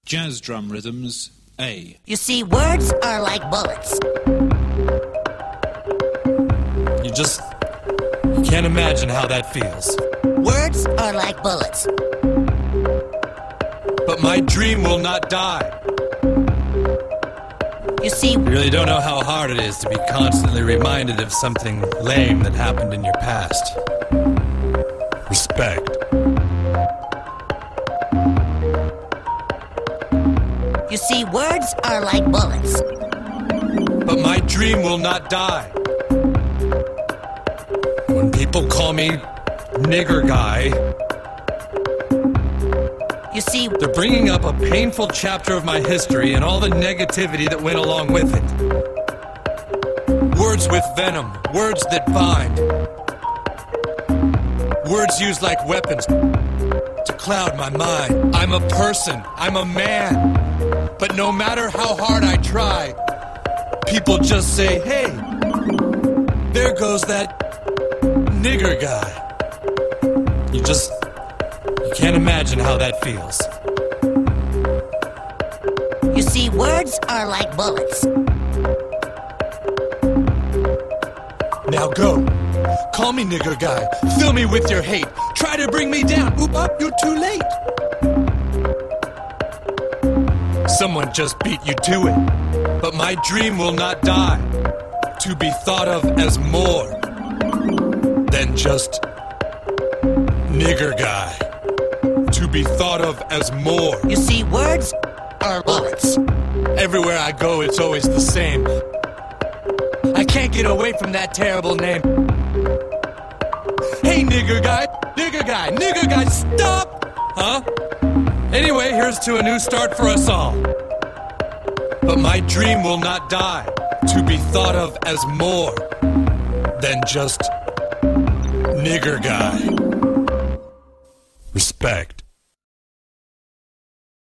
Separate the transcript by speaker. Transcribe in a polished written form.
Speaker 1: Jazz drum rhythms, A.
Speaker 2: You see, words are like bullets.
Speaker 3: You can't imagine how that feels.
Speaker 2: Words are like bullets.
Speaker 3: But my dream will not die.
Speaker 2: You see,
Speaker 3: You really don't know how hard it is to be constantly reminded of something lame that happened in your past. Respect.
Speaker 2: you see, words are like bullets.
Speaker 3: But my dream will not die. When people call me nigger guy,
Speaker 2: You see,
Speaker 3: they're bringing up a painful chapter of my history and all the negativity that went along with it. Words with venom, words that bind. Words used like weapons to cloud my mind. I'm a person, I'm a man. But no matter how hard I try, people just say, hey, there goes that nigger guy. You can't imagine how that feels.
Speaker 2: you see, words are like bullets.
Speaker 3: Now go. Call me nigger guy. Fill me with your hate. Try to bring me down. Oop up, you're too late. Someone just beat you to it. But my dream will not die. To be thought of as more than just nigger guy. To be thought of as more.
Speaker 2: You see, words are bullets.
Speaker 3: Everywhere I go, it's always the same. I can't get away from that terrible name. Hey, nigger guy, nigger guy, nigger guy, stop! Huh? Anyway, here's to a new start for us all. But my dream will not die. To be thought of as more than just nigger guy. Respect.